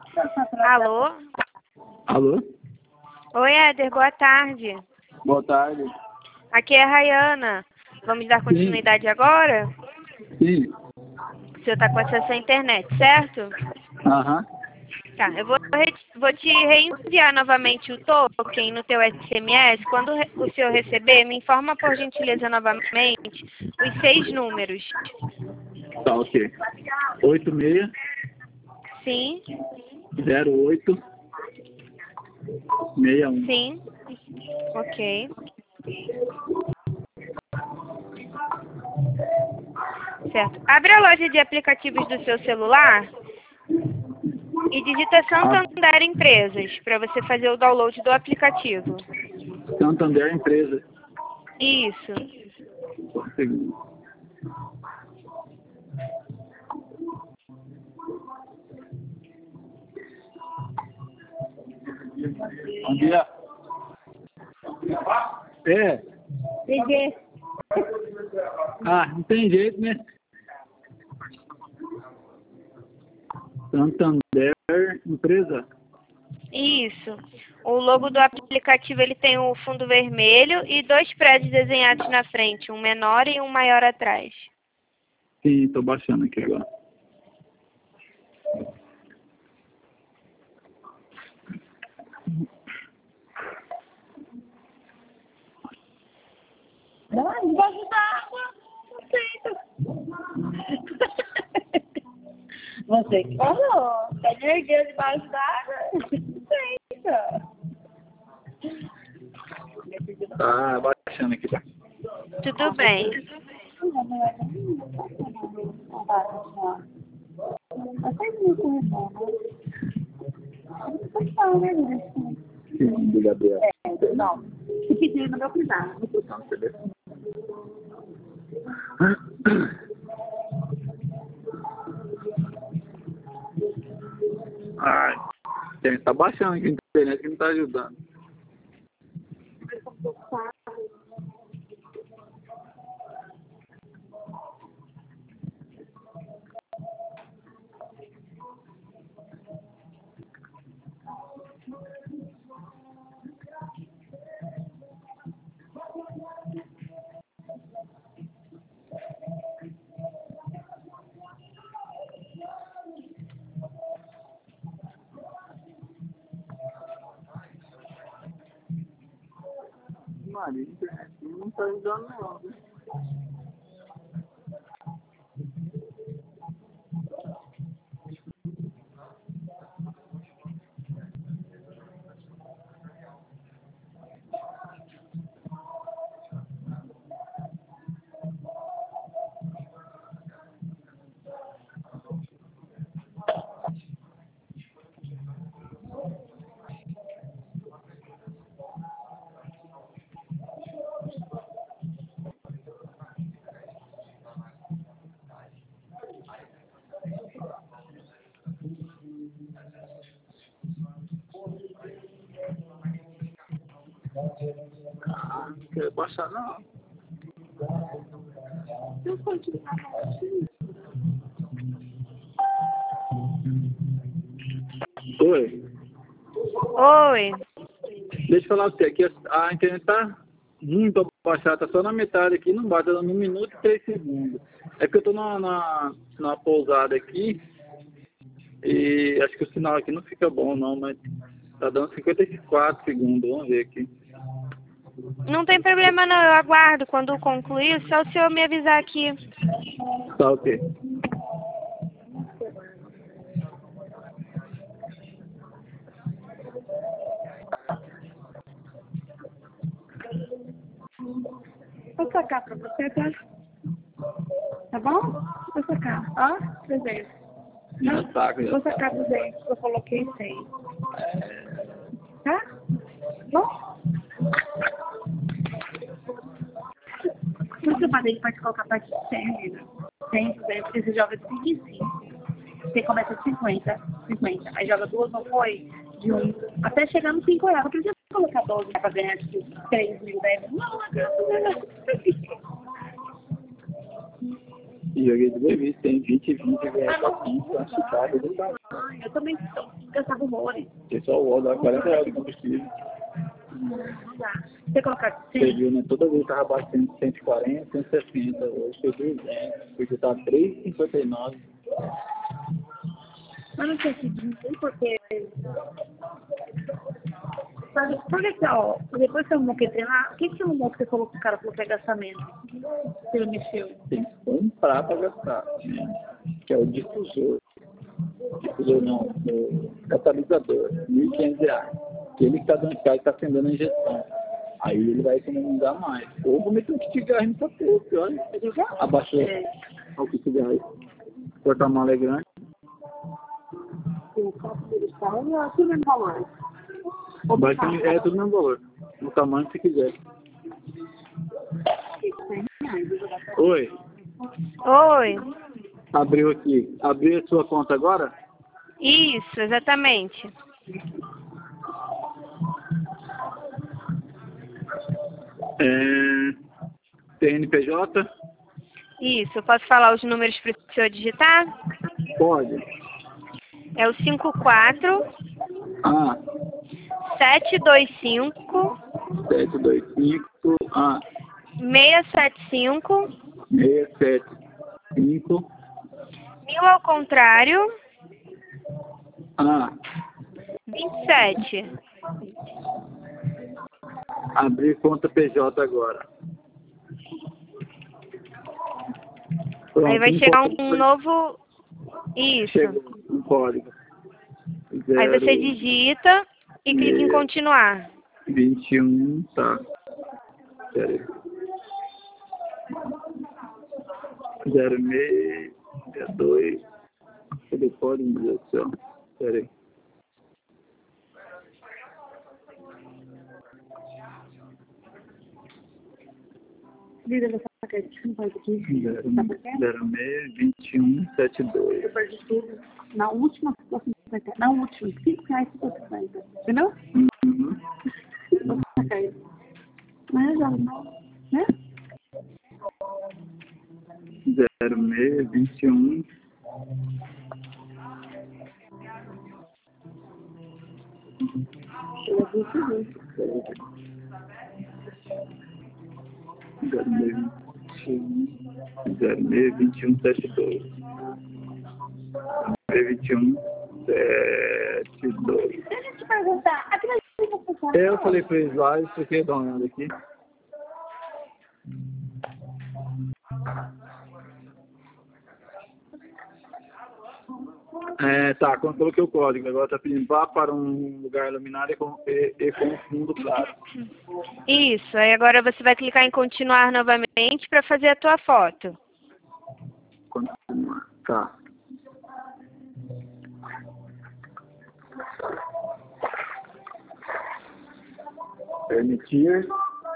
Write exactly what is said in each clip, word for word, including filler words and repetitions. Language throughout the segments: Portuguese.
Alô? Alô? Oi, Éder, boa tarde. Boa tarde. Aqui é a Rayana. Vamos dar continuidade Sim. agora? Sim. O senhor está com acesso à internet, certo? Aham. Tá, eu vou, re- vou te reenviar novamente o token no teu S M S. Quando re- o senhor receber, me informa por gentileza novamente os seis números. Tá, ok. oito seis Sim, zero oito seis um. sim, ok. Certo. Abre a loja de aplicativos do seu celular e digita Ah, Santander Empresas para você fazer o download do aplicativo. Santander Empresa. Isso. Só um segundo. Bom dia. É. Peguei. Ah, não tem jeito, né? Santander Empresa. Isso. O logo do aplicativo ele tem o fundo vermelho e dois prédios desenhados na frente, um menor e um maior atrás. Sim, tô baixando aqui agora. Ah, debaixo d'água. Aceita. Você que falou. Tá energia debaixo d'água. Aceita. Tá baixando aqui, tá? Tudo bem. Sim, do Gabriel. É, não. Se pedir no meu cuidado. Botão no telefone. Ai, tem, tá baixando aqui a internet que não tá ajudando. Maria, a internet não tá ajudando não, viu? Ah, não quer baixar não. Oi, Oi. deixa eu falar pra você, aqui a a internet tá muito baixada, tá só na metade aqui, não bate, tá dando um minuto e três segundos. É porque eu tô na, na, na pousada aqui e acho que o sinal aqui não fica bom não, mas tá dando cinquenta e quatro segundos, vamos ver aqui. Não tem problema não, eu aguardo. Quando concluir, só o senhor me avisar aqui. Tá ok. Vou sacar pra você, tá? Tá bom? Vou sacar. Ó, presente. Já saco, já Vou saco. sacar presente. Eu coloquei cem. Tá? Bom? Você pode, pode colocar a partir de cem, menina. cem, duzentos, porque você joga de cinco em cinco. Você começa de cinquenta, cinquenta. Aí joga duas, não foi? De um. Até chegar no cinco reais. Não precisa colocar doze pra ganhar tipo três mil, dez mil. Não, não é graça, não é graça. Joguei duas vezes, tem vinte e vinte, ganhei quatorze, classificado, tudo bem. Ah, eu também gastava horrores. Tem só o óleo, dá quarenta reais de combustível. Não dá. Você colocar Você cem, viu, né? Toda vez estava batendo cento e quarenta, cento e sessenta, hoje foi duzentos, porque tá três e cinquenta e nove. mas não sei se não sei porque. Sabe, por que que, ó, depois que você arrumou que treinar, o que que você arrumou que você falou que o cara falou que é gastamento? Você ele mexeu? Tem que comprar para gastar, né? Que é o difusor. Difusor não, o catalisador, mil e quinhentos reais. Que ele que está dando carro e está acendendo a injeção. Aí ele vai economizar mais. Ou vou meter um kit de gás no capô, que olha, abaixou É. o kit de gás. Porta-mala é grande. O copo dele sai, é aqui mesmo valor. Vai ser, é tudo no mesmo valor. No tamanho que você quiser. Oi, Oi. abriu aqui. Abriu a sua conta agora? Isso, exatamente. É, C N P J? Isso, eu posso falar os números para o senhor digitar? Pode. É o cinco quatro Ah, sete dois cinco sete dois cinco. Ah, seis sete cinco seis sete cinco. mil ao contrário Ah, vinte e sete. abrir conta P J agora. Pronto, Aí vai um chegar código. um novo. Isso. Chegou um código. Aí você digita e clica em Zero, continuar. vinte e um, tá. Pera aí. zero seis, zero dois. Cadê o código, meu Deus do céu? Pera aí. Líder dessa paquete, não faz aqui. zero seis, vinte e um, setenta e dois. Eu perdi tudo. Na última, ficou cinquenta. Na última, cinco reais ficou cinquenta. Entendeu? Uhum. Vou sacar isso. Mas já não, né? zero seis, vinte e um. Eu vou seguir. zero seis, vinte e um, setenta e dois. vinte e um, setenta e dois. Deixa eu te perguntar. Aquilo ali que você falou. Eu falei pra eles lá, isso aqui é dá uma olhada aqui. É, tá, quando coloquei o código, agora tá pedindo vá para um lugar iluminado e com, e, e com fundo claro. Isso, aí agora você vai clicar em continuar novamente para fazer a tua foto. Continuar, tá. Permitir.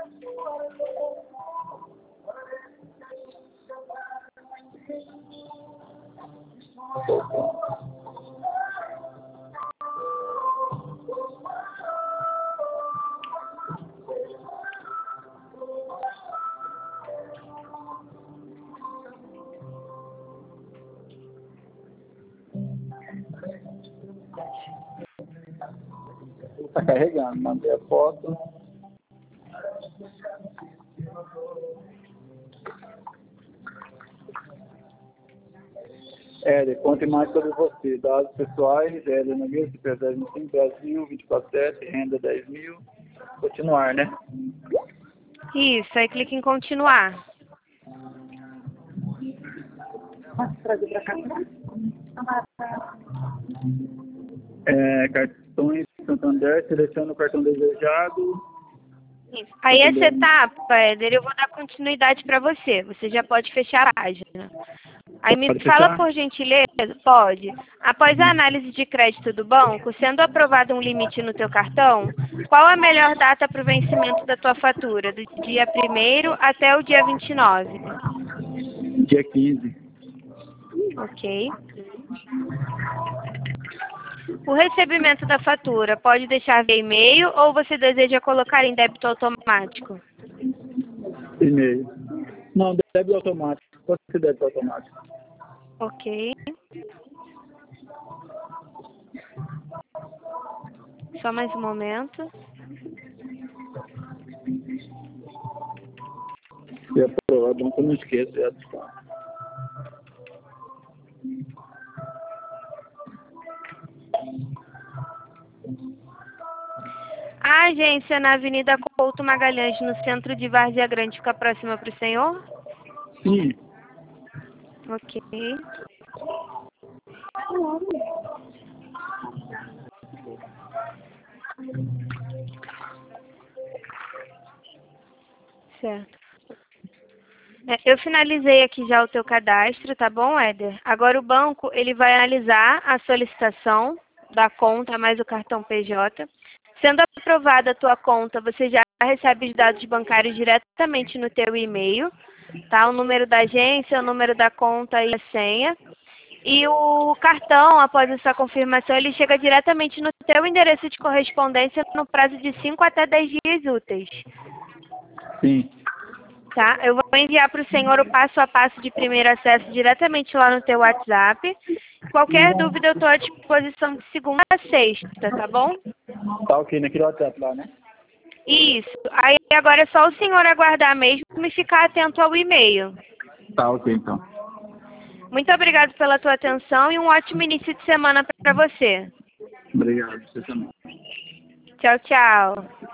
Tá carregando, mandei a foto. Éder, conte mais sobre você. Dados pessoais, Éder Nogueira, C P F dez mil e cinco, Brasil, vinte e quatro sete, renda dez mil. Continuar, né? Isso, aí clica em continuar. Posso trazer pra cá? É, cartões Santander, seleciona o cartão desejado. Isso. Aí essa etapa, Éder, eu vou dar continuidade para você. Você já pode fechar a página. Aí me Pode fala fechar? por gentileza, pode. Após a análise de crédito do banco, sendo aprovado um limite no teu cartão, qual a melhor data para o vencimento da tua fatura? Do dia primeiro até o dia vinte e nove. Dia quinze. Ok. O recebimento da fatura pode deixar via e-mail ou você deseja colocar em débito automático? E-mail. Não, débito automático. Pode ser débito automático. Ok. Só mais um momento. Se aprovar, bom que eu não esqueço. Já. A agência na Avenida Couto Magalhães, no centro de Várzea Grande, fica próxima para o senhor? Sim. Ok. Certo. É, eu finalizei aqui já o teu cadastro, tá bom, Éder? Agora o banco, ele vai analisar a solicitação da conta mais o cartão P J. Sendo aprovada a tua conta, você já recebe os dados bancários diretamente no teu e-mail, tá? O número da agência, o número da conta e a senha. E o cartão, após essa confirmação, ele chega diretamente no teu endereço de correspondência no prazo de cinco até dez dias úteis. Sim. Tá? Eu vou enviar para o senhor o passo a passo de primeiro acesso diretamente lá no teu WhatsApp. Qualquer dúvida eu estou à disposição de segunda a sexta, tá bom? Tá ok, naquele WhatsApp lá, né? Isso. Aí agora é só o senhor aguardar mesmo e ficar atento ao e-mail. Tá ok, então. Muito obrigado pela tua atenção e um ótimo início de semana para você. Obrigado, você também. Tchau, tchau.